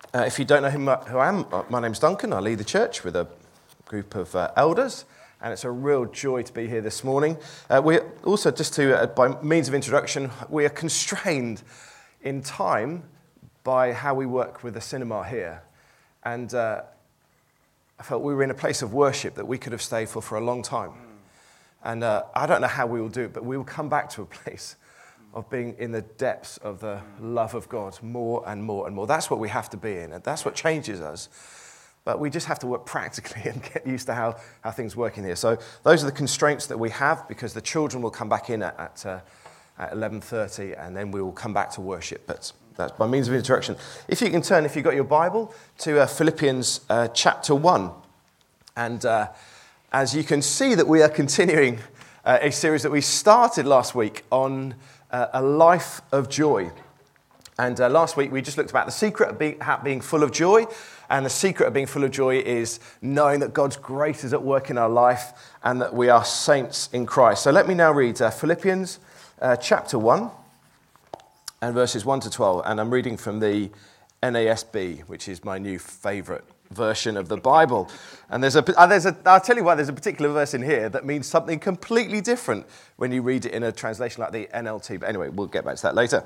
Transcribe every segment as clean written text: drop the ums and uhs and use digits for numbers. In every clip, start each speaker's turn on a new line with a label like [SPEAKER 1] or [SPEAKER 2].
[SPEAKER 1] If you don't know who I am, my name's Duncan. I lead the church with a group of elders, and it's a real joy to be here this morning. We also, by means of introduction, we are constrained in time by how we work with the cinema here. And I felt we were in a place of worship that we could have stayed for a long time. And I don't know how we will do it, but we will come back to a place of being in the depths of the love of God more and more and more. That's what we have to be in, and that's what changes us. But we just have to work practically and get used to how things work in here. So those are the constraints that we have, because the children will come back in at 11:30, and then we will come back to worship. But that's by means of introduction. If you can turn, if you've got your Bible, to Philippians chapter 1. And as you can see that we are continuing a series that we started last week on a life of joy. And last week we just looked about the secret of being full of joy. And the secret of being full of joy is knowing that God's grace is at work in our life and that we are saints in Christ. So let me now read Philippians chapter 1 and verses 1 to 12. And I'm reading from the NASB, which is my new favourite version of the Bible. And I'll tell you why, there's a particular verse in here that means something completely different when you read it in a translation like the NLT. But anyway, we'll get back to that later.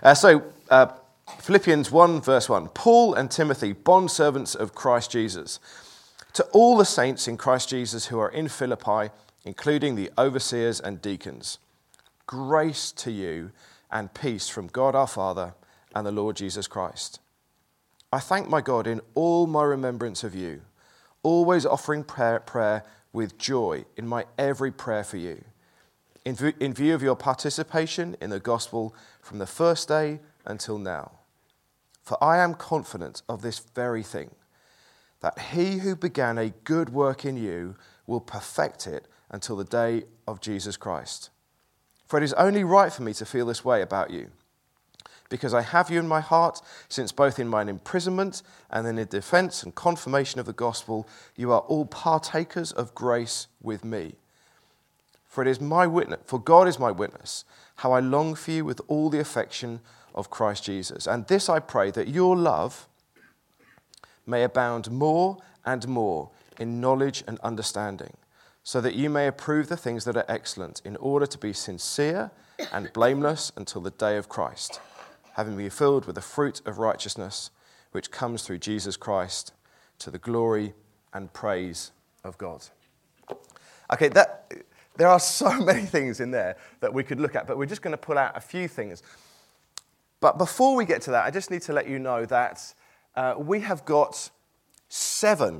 [SPEAKER 1] Philippians 1 verse 1. Paul and Timothy, bondservants of Christ Jesus, to all the saints in Christ Jesus who are in Philippi, including the overseers and deacons, grace to you and peace from God our Father and the Lord Jesus Christ. I thank my God in all my remembrance of you, always offering prayer with joy in my every prayer for you, in view of your participation in the gospel from the first day until now. For I am confident of this very thing, that he who began a good work in you will perfect it until the day of Jesus Christ. For it is only right for me to feel this way about you, because I have you in my heart, since both in mine imprisonment and in the defense and confirmation of the gospel, you are all partakers of grace with me. For God is my witness, how I long for you with all the affection of Christ Jesus. And this I pray, that your love may abound more and more in knowledge and understanding, so that you may approve the things that are excellent, in order to be sincere and blameless until the day of Christ, having been filled with the fruit of righteousness, which comes through Jesus Christ, to the glory and praise of God. Okay, there are so many things in there that we could look at, but we're just going to pull out a few things. But before we get to that, I just need to let you know that we have got 7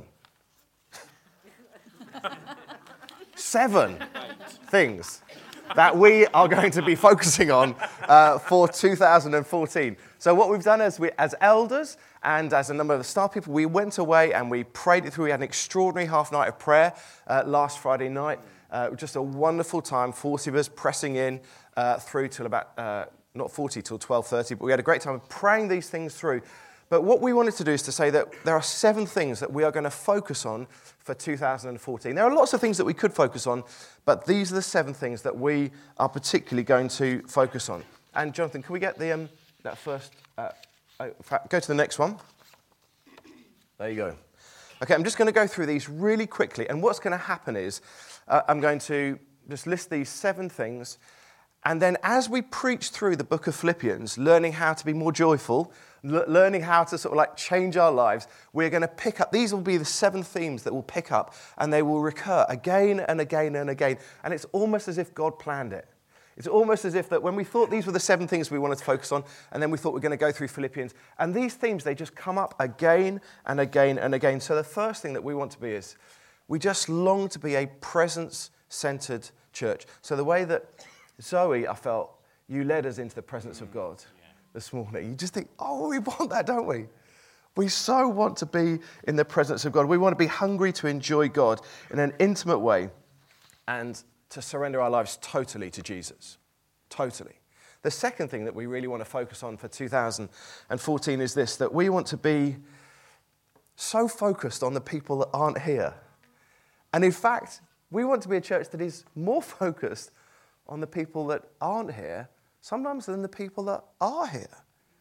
[SPEAKER 1] things that we are going to be focusing on for 2014. So what we've done as elders and as a number of the staff people, we went away and we prayed it through. We had an extraordinary half night of prayer last Friday night. Just a wonderful time, 40 of us pressing in through till about, not 40 till 12:30, but we had a great time praying these things through. But what we wanted to do is to say that there are 7 things that we are going to focus on for 2014. There are lots of things that we could focus on, but these are the 7 things that we are particularly going to focus on. And Jonathan, can we get the that first? Go to the next one. There you go. Okay, I'm just going to go through these really quickly, and what's going to happen is I'm going to just list these 7 things, and then as we preach through the book of Philippians, learning how to be more joyful, learning how to sort of like change our lives, we're going to pick up, these will be the 7 themes that we'll pick up, and they will recur again and again and again. And it's almost as if God planned it. It's almost as if that when we thought these were the 7 things we wanted to focus on, and then we thought we're going to go through Philippians, and these themes, they just come up again and again and again. So the first thing that we want to be is, we just long to be a presence-centered church. So the way that Zoe, I felt, you led us into the presence of God this morning. You just think, oh, we want that, don't we? We so want to be in the presence of God. We want to be hungry to enjoy God in an intimate way and to surrender our lives totally to Jesus. Totally. The second thing that we really want to focus on for 2014 is this, that we want to be so focused on the people that aren't here. And in fact, we want to be a church that is more focused on the people that aren't here sometimes than the people that are here.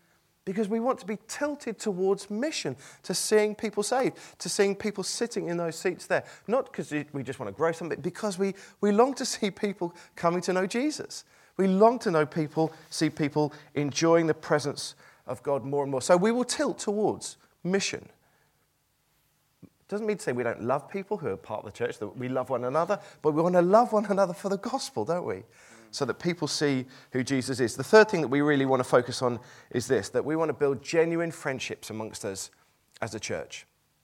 [SPEAKER 1] Because we want to be tilted towards mission, to seeing people saved, to seeing people sitting in those seats there. Not because we just want to grow something, because we long to see people coming to know Jesus. We long to see people enjoying the presence of God more and more. So we will tilt towards mission. Doesn't mean to say we don't love people who are part of the church, that we love one another, but we want to love one another for the gospel, don't we? So that people see who Jesus is. The third thing that we really want to focus on is this, that we want to build genuine friendships amongst us as a church.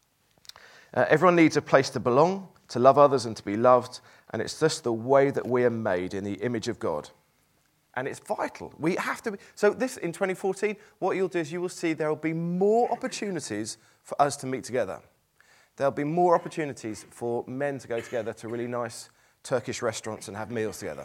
[SPEAKER 1] Everyone needs a place to belong, to love others and to be loved, and it's just the way that we are made in the image of God. And it's vital. We have to be. So this, in 2014, what you'll do is you will see there will be more opportunities for us to meet together. There'll be more opportunities for men to go together to really nice Turkish restaurants and have meals together.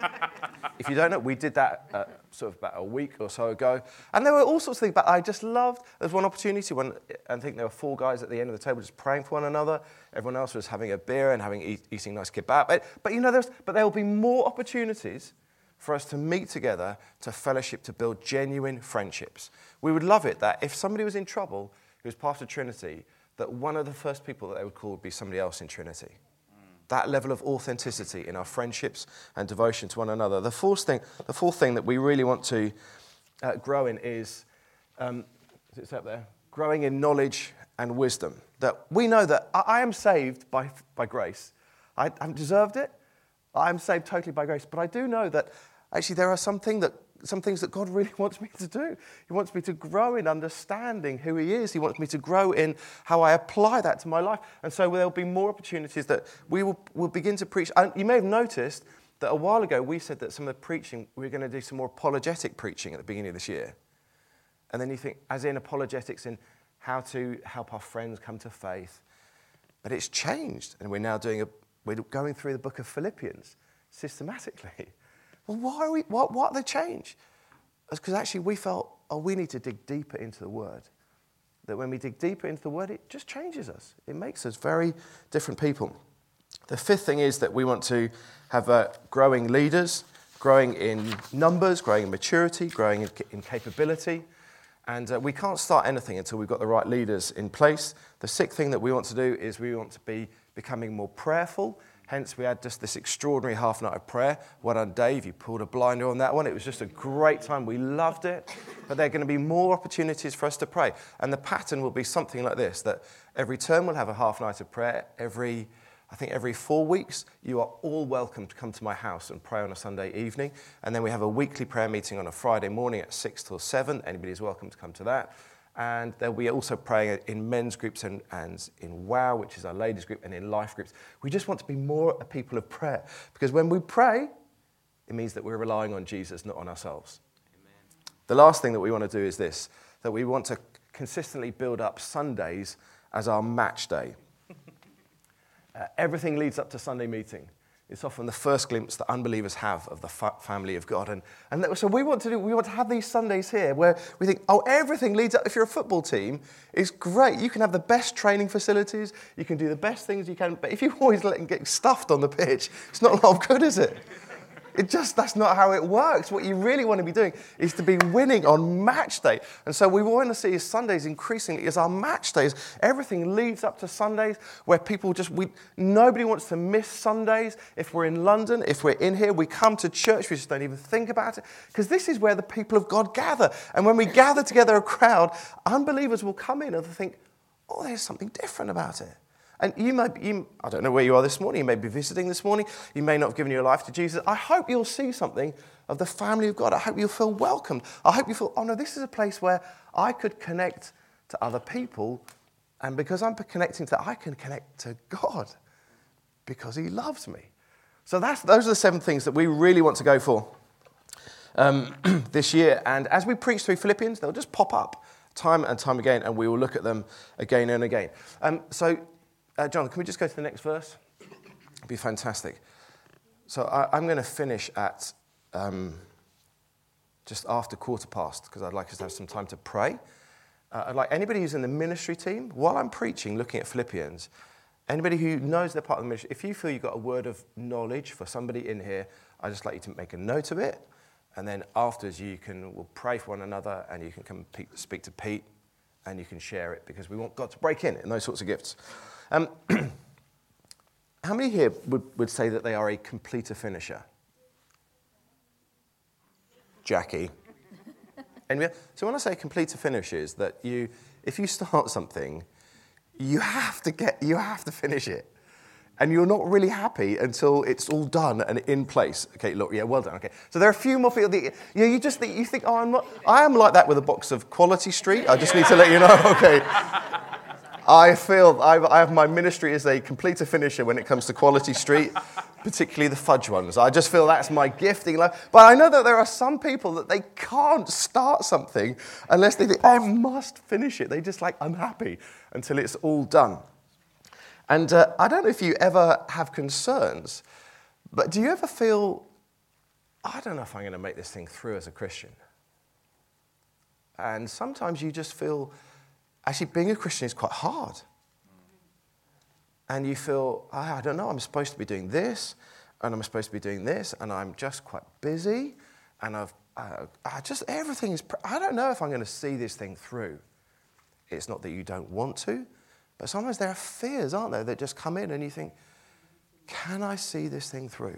[SPEAKER 1] If you don't know, we did that sort of about a week or so ago. And there were all sorts of things, but I just loved, there was one opportunity when I think there were 4 guys at the end of the table just praying for one another. Everyone else was having a beer and eating nice kebab. But you know, there will be more opportunities for us to meet together, to fellowship, to build genuine friendships. We would love it that if somebody was in trouble who was part of Trinity, that one of the first people that they would call would be somebody else in Trinity. That level of authenticity in our friendships and devotion to one another. The fourth thing that we really want to grow in is it's up there, growing in knowledge and wisdom. That we know that I am saved by grace. I haven't deserved it. I am saved totally by grace. But I do know that actually there are some things that God really wants me to do. He wants me to grow in understanding who he is. He wants me to grow in how I apply that to my life. And so there'll be more opportunities that we'll begin to preach. And you may have noticed that a while ago we said that some of the preaching, we were going to do some more apologetic preaching at the beginning of this year. And then you think, as in apologetics in how to help our friends come to faith. But it's changed. And we're now we're going through the book of Philippians systematically. Well, what the change? It's because actually we felt, we need to dig deeper into the Word. That when we dig deeper into the Word, it just changes us. It makes us very different people. The fifth thing is that we want to have growing leaders, growing in numbers, growing in maturity, growing in capability. And we can't start anything until we've got the right leaders in place. The sixth thing that we want to do is we want to be becoming more prayerful. Hence, we had just this extraordinary half night of prayer. Well done, Dave. You pulled a blinder on that one. It was just a great time. We loved it. But there are going to be more opportunities for us to pray. And the pattern will be something like this, that every term we'll have a half night of prayer. Every 4 weeks, you are all welcome to come to my house and pray on a Sunday evening. And then we have a weekly prayer meeting on a Friday morning at 6 till 7. Anybody is welcome to come to that. And there'll be also praying in men's groups and in WOW, which is our ladies group, and in life groups. We just want to be more a people of prayer. Because when we pray, it means that we're relying on Jesus, not on ourselves. Amen. The last thing that we want to do is this, that we want to consistently build up Sundays as our match day. Everything leads up to Sunday meeting. It's often the first glimpse that unbelievers have of the family of God. And so we want to have these Sundays here where we think, everything leads up. If you're a football team, it's great. You can have the best training facilities. You can do the best things you can. But if you always let them get stuffed on the pitch, it's not a lot of good, is it? That's not how it works. What you really want to be doing is to be winning on match day. And so we want to see Sundays increasingly as our match days. Everything leads up to Sundays where people nobody wants to miss Sundays. If we're in London, if we're in here, we come to church, we just don't even think about it. Because this is where the people of God gather. And when we gather together a crowd, unbelievers will come in and think, there's something different about it. And I don't know where you are this morning. You may be visiting this morning. You may not have given your life to Jesus. I hope you'll see something of the family of God. I hope you'll feel welcomed. I hope you feel, this is a place where I could connect to other people. And because I'm connecting to that, I can connect to God because he loves me. So those are the 7 things that we really want to go for this year. And as we preach through Philippians, they'll just pop up time and time again, and we will look at them again and again. John, can we just go to the next verse? It'd be fantastic. So I'm going to finish at just after 15:15 because I'd like us to have some time to pray. I'd like anybody who's in the ministry team, while I'm preaching, looking at Philippians, anybody who knows they're part of the ministry, if you feel you've got a word of knowledge for somebody in here, I'd just like you to make a note of it And then afterwards, we'll pray for one another, and you can come speak to Pete, and you can share it, because we want God to break in those sorts of gifts. How many here would say that they are a completer finisher? Jackie. And so when I say completer finisher, is that if you start something, you have to finish it. And you're not really happy until it's all done and in place. Okay, look, yeah, well done. Okay, so there are a few more people that you think, oh, I am like that with a box of Quality Street. I just need to let you know. Okay, I have my ministry as a completer finisher when it comes to Quality Street, particularly the fudge ones. I just feel that's my gifting. But I know that there are some people that they can't start something unless they think, I must finish it. They just I'm happy until it's all done. And I don't know if you ever have concerns, but do you ever feel, I don't know if I'm going to make this thing through as a Christian? And sometimes you just feel, actually being a Christian is quite hard. And you feel, I don't know, I'm supposed to be doing this, and I'm supposed to be doing this, and I'm just quite busy, and everything is, I don't know if I'm going to see this thing through. It's not that you don't want to, but sometimes there are fears, aren't there, that just come in and you think, can I see this thing through?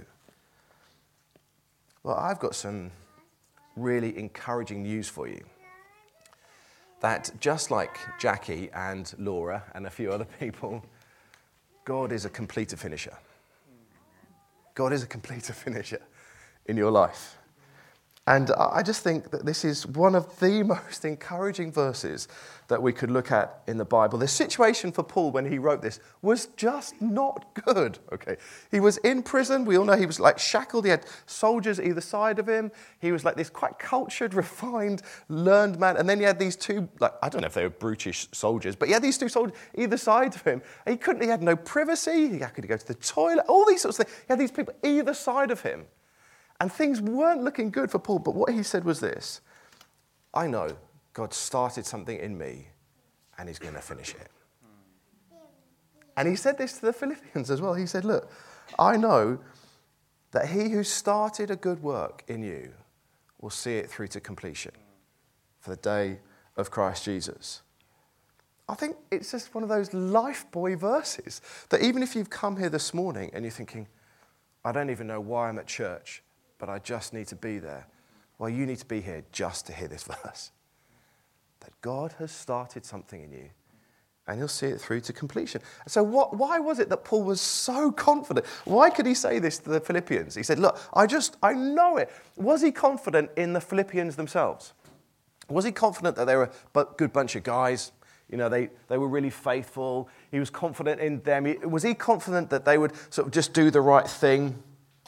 [SPEAKER 1] Well, I've got some really encouraging news for you. That just like Jackie and Laura and a few other people, God is a completer finisher. God is a completer finisher in your life. And I just think that this is one of the most encouraging verses that we could look at in the Bible. The situation for Paul when he wrote this was just not good, okay? He was in prison. We all know he was shackled. He had soldiers either side of him. He was this quite cultured, refined, learned man. And then he had these two, I don't know if they were brutish soldiers, but he had these two soldiers either side of him. He had no privacy. He had to go to the toilet, all these sorts of things. He had these people either side of him. And things weren't looking good for Paul, but what he said was this: I know God started something in me, and he's going to finish it. And he said this to the Philippians as well. He said, look, I know that he who started a good work in you will see it through to completion for the day of Christ Jesus. I think it's just one of those life buoy verses that even if you've come here this morning and you're thinking, I don't even know why I'm at church, but I just need to be there. Well, you need to be here just to hear this verse. That God has started something in you, and he'll see it through to completion. So why was it that Paul was so confident? Why could he say this to the Philippians? He said, look, I know it. Was he confident in the Philippians themselves? Was he confident that they were a good bunch of guys? They were really faithful. He was confident in them. Was he confident that they would sort of just do the right thing?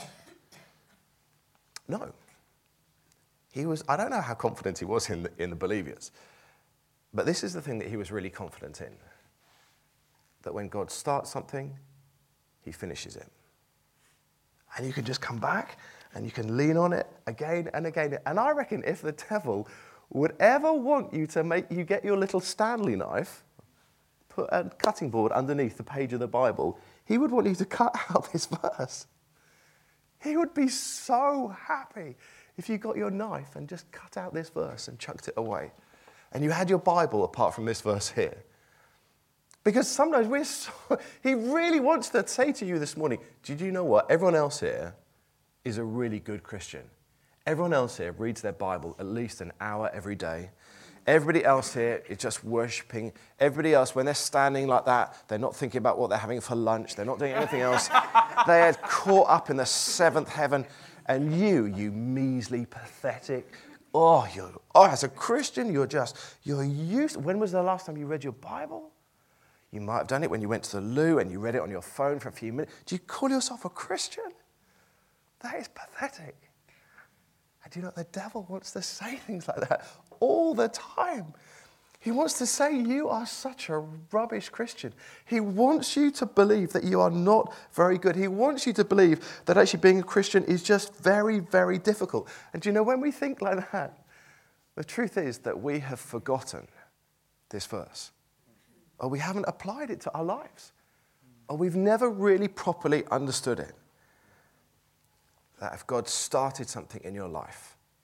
[SPEAKER 1] No. I don't know how confident he was in the believers. But this is the thing that he was really confident in. That when God starts something, he finishes it. And you can just come back and you can lean on it again and again. And I reckon if the devil would ever want you to make you get your little Stanley knife, put a cutting board underneath the page of the Bible, he would want you to cut out this verse. He would be so happy if you got your knife and just cut out this verse and chucked it away. And you had your Bible apart from this verse here. Because sometimes he really wants to say to you this morning, did you know what? Everyone else here is a really good Christian. Everyone else here reads their Bible at least an hour every day. Everybody else here is just worshipping. Everybody else, when they're standing like that, they're not thinking about what they're having for lunch. They're not doing anything else. They're caught up in the seventh heaven. And you measly, pathetic, as a Christian, you're used. When was the last time you read your Bible? You might have done it when you went to the loo and you read it on your phone for a few minutes. Do you call yourself a Christian? That is pathetic. And do you know, the devil wants to say things like that all the time. He wants to say you are such a rubbish Christian. He wants you to believe that you are not very good. He wants you to believe that actually being a Christian is just very, very difficult. And do you know, when we think like that, the truth is that we have forgotten this verse. Or we haven't applied it to our lives. Or we've never really properly understood it. That if God started something in your life,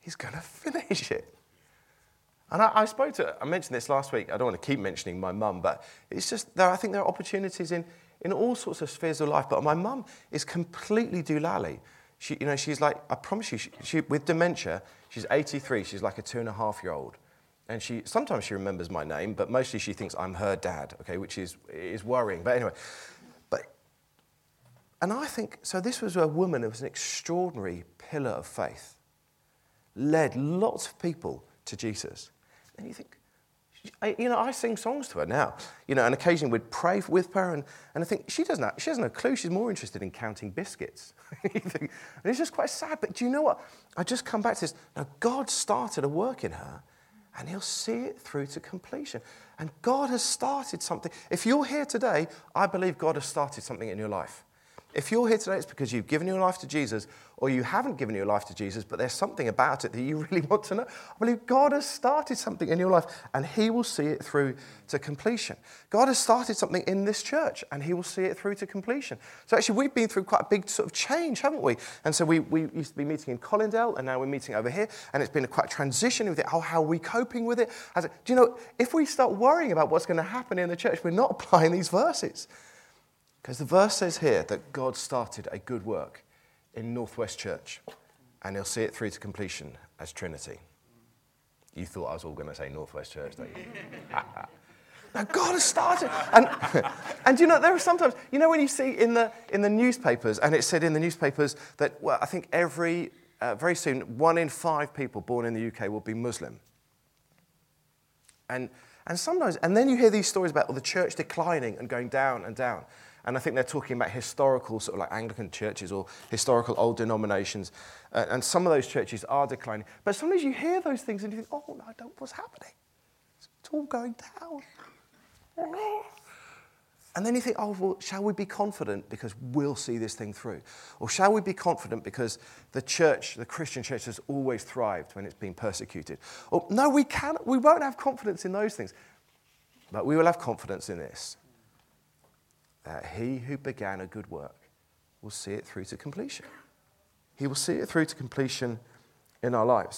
[SPEAKER 1] he's going to finish it. And I mentioned this last week. I don't want to keep mentioning my mum, but it's just, I think there are opportunities in all sorts of spheres of life. But my mum is completely doolally. She's like, I promise you, she with dementia, she's 83, she's like a 2.5-year-old. And sometimes she remembers my name, but mostly she thinks I'm her dad, okay, which is worrying. But anyway, and I think, so this was a woman who was an extraordinary pillar of faith, led lots of people to Jesus. And you think, I sing songs to her now, and occasionally we'd pray with her, and I think she doesn't have a clue. She's more interested in counting biscuits. And it's just quite sad. But do you know what? I just come back to this. Now, God started a work in her, and he'll see it through to completion. And God has started something. If you're here today, I believe God has started something in your life. If you're here today, it's because you've given your life to Jesus, or you haven't given your life to Jesus, but there's something about it that you really want to know. I believe God has started something in your life, and he will see it through to completion. God has started something in this church, and he will see it through to completion. So actually, we've been through quite a big sort of change, haven't we? And so we used to be meeting in Colindale, and now we're meeting over here, and it's been quite a transition with it. How are we coping with it? Do you know, if we start worrying about what's going to happen in the church, we're not applying these verses. Because the verse says here that God started a good work in Northwest Church, and he'll see it through to completion as Trinity. You thought I was all going to say Northwest Church, don't you? Now God has started. And you know, there are sometimes, when you see in the newspapers, and it said in the newspapers that, well, I think very soon, 1 in 5 people born in the UK will be Muslim. And sometimes, and then you hear these stories about the church declining and going down and down. And I think they're talking about historical, sort of like Anglican churches or historical old denominations. And some of those churches are declining. But sometimes you hear those things and you think, oh, no, what's happening? It's all going down. And then you think, oh, well, shall we be confident because we'll see this thing through? Or shall we be confident because the church, the Christian church, has always thrived when it's been persecuted? Or no, we won't have confidence in those things. But we will have confidence in this. That he who began a good work will see it through to completion. He will see it through to completion in our lives.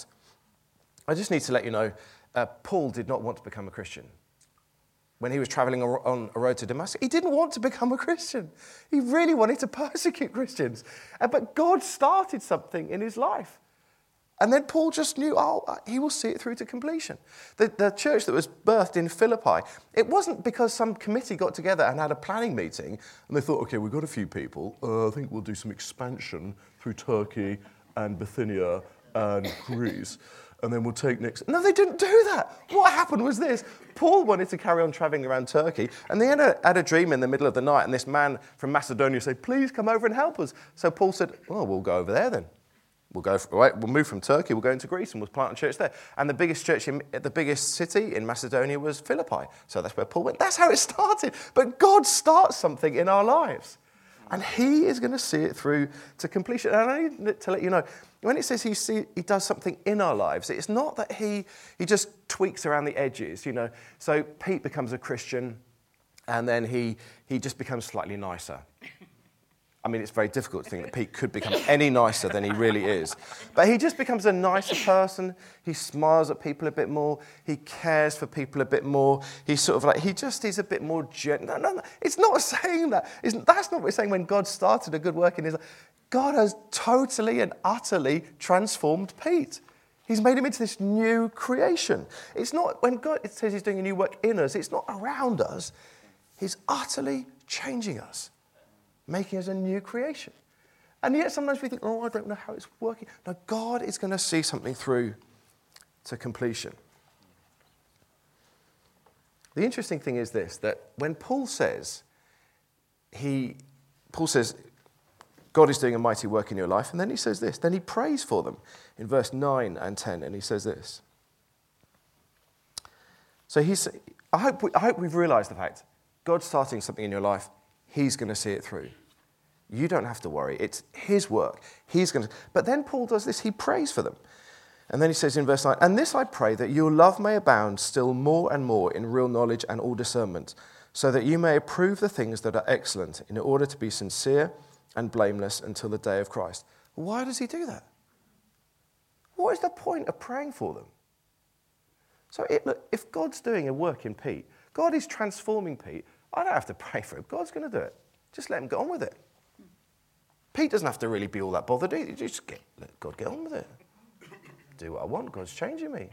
[SPEAKER 1] I just need to let you know, Paul did not want to become a Christian. When he was traveling on a road to Damascus, he didn't want to become a Christian. He really wanted to persecute Christians. But God started something in his life. And then Paul just knew, he will see it through to completion. The church that was birthed in Philippi, it wasn't because some committee got together and had a planning meeting and they thought, okay, we've got a few people. I think we'll do some expansion through Turkey and Bithynia and Greece. And then we'll take next. No, they didn't do that. What happened was this. Paul wanted to carry on traveling around Turkey, and they had a dream in the middle of the night, and this man from Macedonia said, please come over and help us. So Paul said, we'll go over there then. We'll move from Turkey, we'll go into Greece, and we'll plant a church there. And the biggest church the biggest city in Macedonia was Philippi. So that's where Paul went. That's how it started. But God starts something in our lives. And he is going to see it through to completion. And I need to let you know, when it says he does something in our lives, it's not that he just tweaks around the edges, So Pete becomes a Christian, and then he just becomes slightly nicer. I mean, it's very difficult to think that Pete could become any nicer than he really is. But he just becomes a nicer person. He smiles at people a bit more. He cares for people a bit more. He's sort of like, he's a bit more gentle. No. It's not saying that. That's not what we're saying when God started a good work in his life. God has totally and utterly transformed Pete. He's made him into this new creation. It's not, when God says he's doing a new work in us, it's not around us. He's utterly changing us, making us a new creation. And yet sometimes we think, I don't know how it's working. No, God is going to see something through to completion. The interesting thing is this, that when Paul says God is doing a mighty work in your life, and then he says this, then he prays for them in verse 9 and 10, and he says this. So I hope we've realized the fact, God's starting something in your life, he's going to see it through. You don't have to worry. It's his work. But then Paul does this. He prays for them. And then he says in verse 9, and this I pray, that your love may abound still more and more in real knowledge and all discernment, so that you may approve the things that are excellent in order to be sincere and blameless until the day of Christ. Why does he do that? what is the point of praying for them? So look, if God's doing a work in Pete, God is transforming Pete, I don't have to pray for him. God's going to do it. Just let him get on with it. Pete doesn't have to really be all that bothered. Just let God get on with it. Do what I want. God's changing me.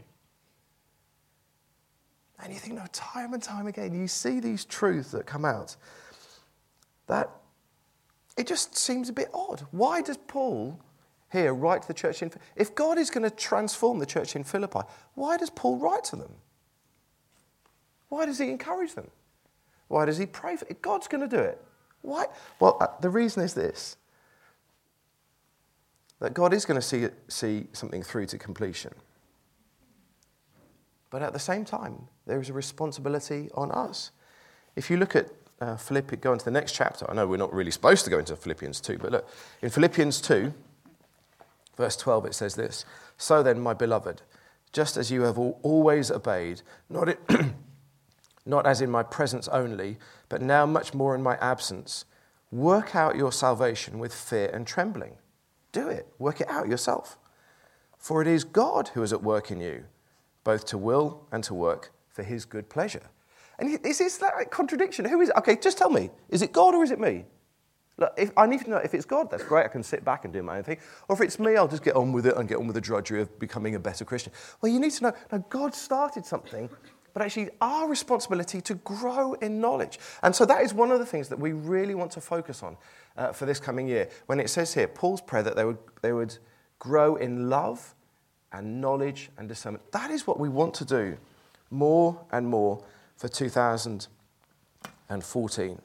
[SPEAKER 1] And you think, no, time and time again, you see these truths that come out, that it just seems a bit odd. Why does Paul here write to the church in Philippi? If God is going to transform the church in Philippi, why does Paul write to them? Why does he encourage them? Why does he pray for it? God's going to do it. Why? Well, the reason is this, that God is going to see something through to completion. But at the same time, there is a responsibility on us. If you look at Philippians, go into the next chapter. I know we're not really supposed to go into Philippians 2, but look, in Philippians 2, verse 12, it says this, "So then, my beloved, just as you have always obeyed, not as in my presence only, but now much more in my absence, work out your salvation with fear and trembling." Do it. Work it out yourself. "For it is God who is at work in you, both to will and to work for his good pleasure." And is this that contradiction? Who is it? Okay, just tell me. Is it God or is it me? Look, I need to know if it's God, that's great. I can sit back and do my own thing. Or if it's me, I'll just get on with it and get on with the drudgery of becoming a better Christian. Well, you need to know, now God started something, but actually our responsibility to grow in knowledge. And so that is one of the things that we really want to focus on for this coming year. When it says here, Paul's prayer that they would grow in love and knowledge and discernment. That is what we want to do more and more for 2014.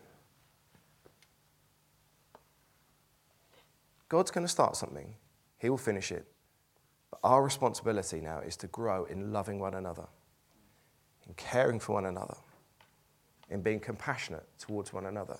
[SPEAKER 1] God's going to start something. He will finish it. But our responsibility now is to grow in loving one another, in caring for one another, in being compassionate towards one another.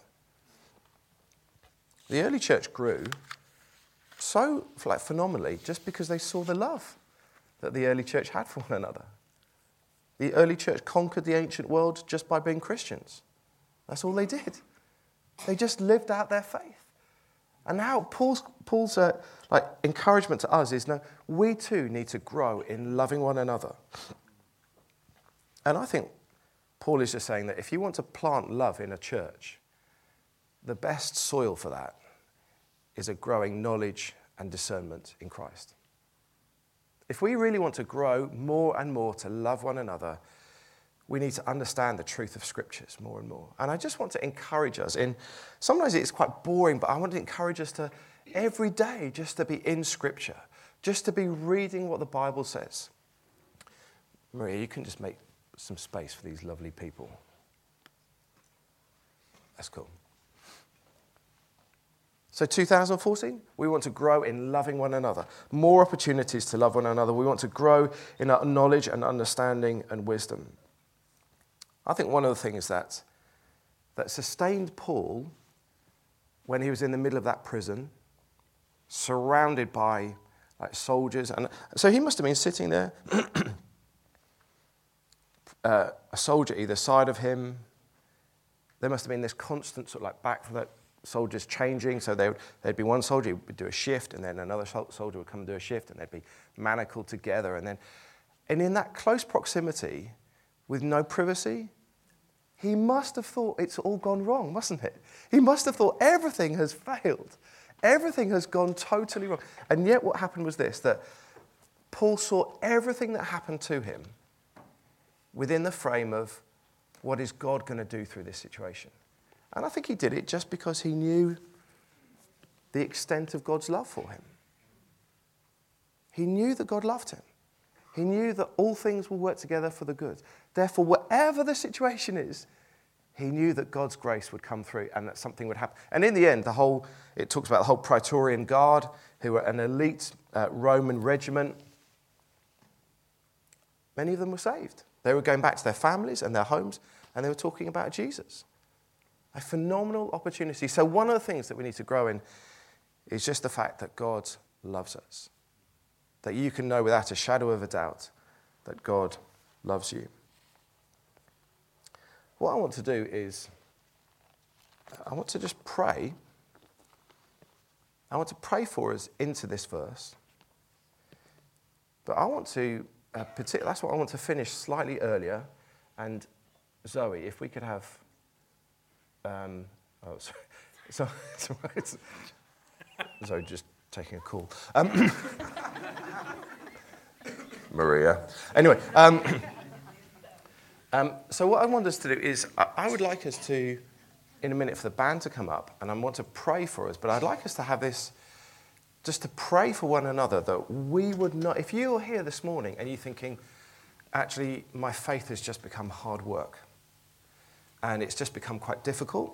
[SPEAKER 1] The early church grew so phenomenally just because they saw the love that the early church had for one another. The early church conquered the ancient world just by being Christians. That's all they did. They just lived out their faith. And now Paul's encouragement to us is, no, we too need to grow in loving one another. And I think Paul is just saying that if you want to plant love in a church, the best soil for that is a growing knowledge and discernment in Christ. If we really want to grow more and more to love one another, we need to understand the truth of Scriptures more and more. And I just want to encourage us sometimes it's quite boring, but I want to encourage us to every day just to be in Scripture, just to be reading what the Bible says. Maria, you can just make some space for these lovely people. That's cool. So 2014, we want to grow in loving one another. More opportunities to love one another. We want to grow in our knowledge and understanding and wisdom. I think one of the things that sustained Paul when he was in the middle of that prison, surrounded by soldiers, and so he must have been sitting there, a soldier either side of him. There must have been this constant back from that soldiers changing. So there'd be one soldier who would do a shift, and then another soldier would come and do a shift, and they'd be manacled together. And in that close proximity, with no privacy, he must have thought it's all gone wrong, mustn't it? He must have thought everything has failed. Everything has gone totally wrong. And yet what happened was this, that Paul saw everything that happened to him within the frame of what is God going to do through this situation. And I think he did it just because he knew the extent of God's love for him. He knew that God loved him. He knew that all things will work together for the good. Therefore, whatever the situation is, he knew that God's grace would come through and that something would happen. And in the end, it talks about the whole Praetorian Guard, who were an elite Roman regiment. Many of them were saved. They were going back to their families and their homes, and they were talking about Jesus. A phenomenal opportunity. So one of the things that we need to grow in is just the fact that God loves us. That you can know without a shadow of a doubt that God loves you. What I want to do is, I want to just pray. I want to pray for us into this verse. But I want to, that's what I want to finish slightly earlier. And Zoe, if we could have, sorry. Zoe just taking a call. Maria. Anyway, so what I want us to do is, I would like us to, in a minute, for the band to come up, and I want to pray for us, but I'd like us to have this, just to pray for one another, that we would not, if you're here this morning and you're thinking, actually, my faith has just become hard work, and it's just become quite difficult,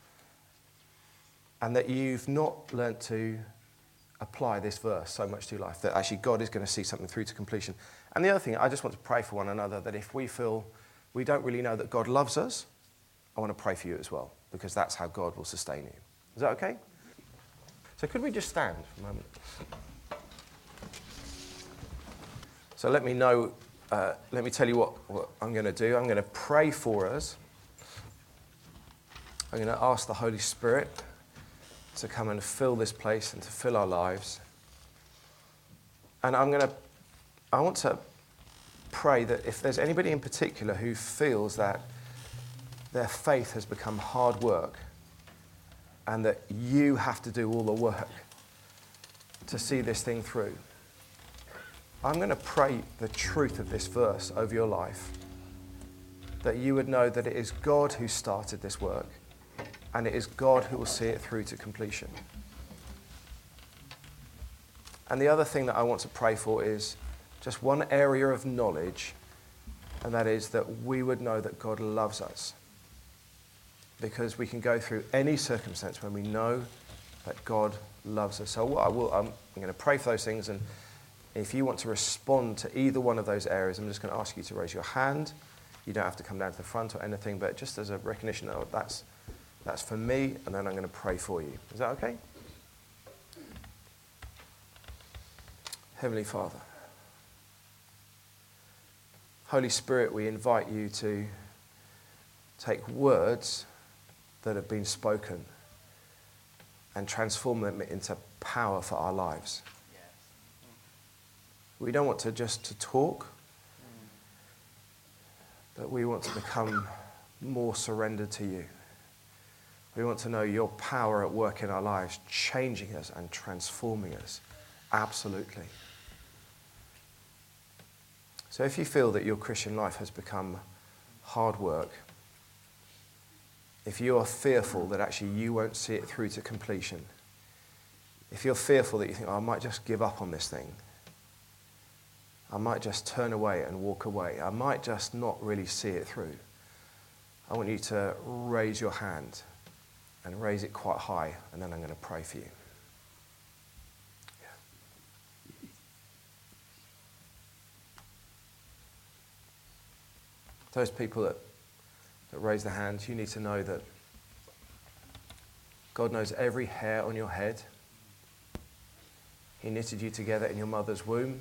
[SPEAKER 1] and that you've not learnt to apply this verse so much to your life, that actually God is going to see something through to completion. And the other thing, I just want to pray for one another, that if we feel we don't really know that God loves us, I want to pray for you as well, because that's how God will sustain you. Is that okay? So could we just stand for a moment? So let me tell you what I'm going to do. I'm going to pray for us. I'm going to ask the Holy Spirit to come and fill this place and to fill our lives. And I want to pray that if there's anybody in particular who feels that their faith has become hard work and that you have to do all the work to see this thing through, I'm going to pray the truth of this verse over your life, that you would know that it is God who started this work, and it is God who will see it through to completion. And the other thing that I want to pray for is just one area of knowledge, and that is that we would know that God loves us. Because we can go through any circumstance when we know that God loves us. So I'm going to pray for those things, and if you want to respond to either one of those areas, I'm just going to ask you to raise your hand. You don't have to come down to the front or anything, but just as a recognition that that's for me, and then I'm going to pray for you. Is that okay? Heavenly Father, Holy Spirit, we invite you to take words that have been spoken and transform them into power for our lives. We don't want to just talk, but we want to become more surrendered to you. We want to know your power at work in our lives, changing us and transforming us. Absolutely. So if you feel that your Christian life has become hard work, if you are fearful that actually you won't see it through to completion, if you're fearful that you think, I might just give up on this thing, I might just turn away and walk away, I might just not really see it through, I want you to raise your hand and raise it quite high, and then I'm going to pray for you. Yeah. Those people that raise their hands, you need to know that God knows every hair on your head. He knitted you together in your mother's womb.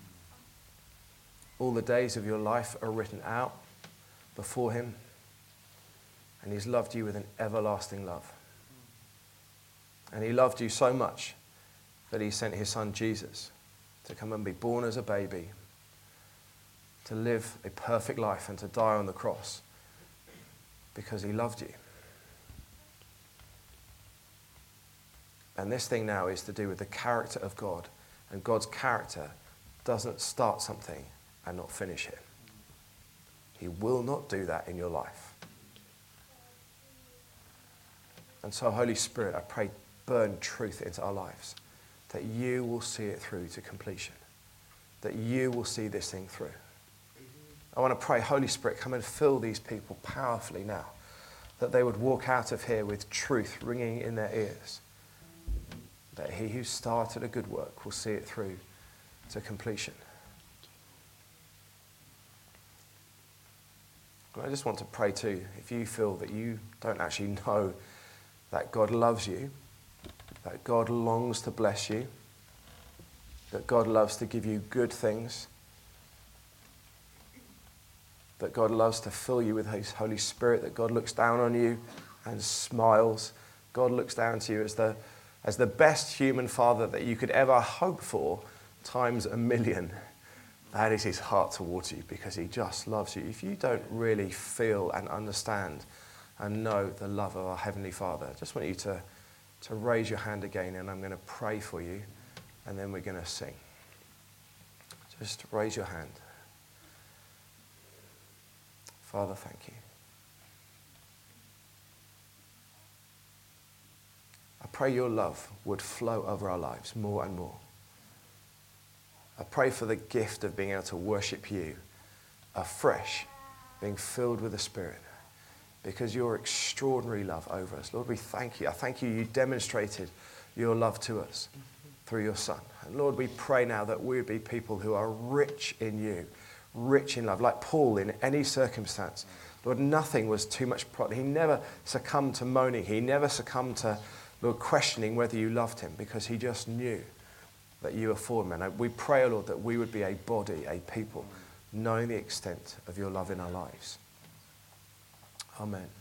[SPEAKER 1] All the days of your life are written out before him, and he's loved you with an everlasting love. And he loved you so much that he sent his son Jesus to come and be born as a baby, to live a perfect life and to die on the cross because he loved you. And this thing now is to do with the character of God. And God's character doesn't start something and not finish it. He will not do that in your life. And so, Holy Spirit, I pray, burn truth into our lives, that you will see it through to completion, that you will see this thing through. I want to pray, Holy Spirit, come and fill these people powerfully now, that they would walk out of here with truth ringing in their ears, that he who started a good work will see it through to completion. And I just want to pray too, if you feel that you don't actually know that God loves you, that God longs to bless you, that God loves to give you good things, that God loves to fill you with his Holy Spirit, that God looks down on you and smiles. God looks down to you as the best human father that you could ever hope for, times a million. That is his heart towards you, because he just loves you. If you don't really feel and understand and know the love of our Heavenly Father, I just want you to raise your hand again, and I'm going to pray for you, and then we're going to sing. Just raise your hand. Father, thank you. I pray your love would flow over our lives more and more. I pray for the gift of being able to worship you afresh, being filled with the Spirit, because your extraordinary love over us. Lord, we thank you. I thank you demonstrated your love to us through your Son. And Lord, we pray now that we would be people who are rich in you, rich in love, like Paul in any circumstance. Lord, nothing was too much problem. He never succumbed to moaning. He never succumbed to, Lord, questioning whether you loved him, because he just knew that you were for him. And we pray, Lord, that we would be a body, a people, knowing the extent of your love in our lives. Amen.